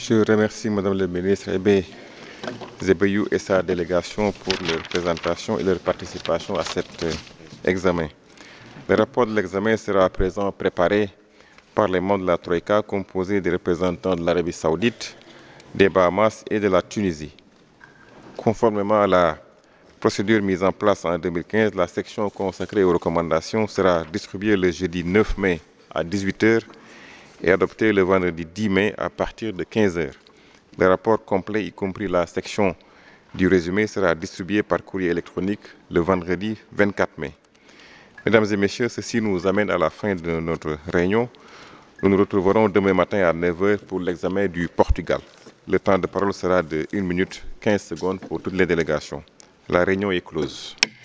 Je remercie Madame le ministre Aimé Zebeyou et sa délégation pour leur présentation et leur participation à cet examen. Le rapport de l'examen sera à présent préparé par les membres de la Troïka, composés des représentants de l'Arabie Saoudite, des Bahamas et de la Tunisie. Conformément à la procédure mise en place en 2015, la section consacrée aux recommandations sera distribuée le jeudi 9 mai à 18 h et adoptée le vendredi 10 mai à partir de 15 h. Le rapport complet, y compris la section du résumé, sera distribué par courrier électronique le vendredi 24 mai. Mesdames et messieurs, ceci nous amène à la fin de notre réunion. Nous nous retrouverons demain matin à 9 h pour l'examen du Portugal. Le temps de parole sera de 1 minute 15 secondes pour toutes les délégations. La réunion est close.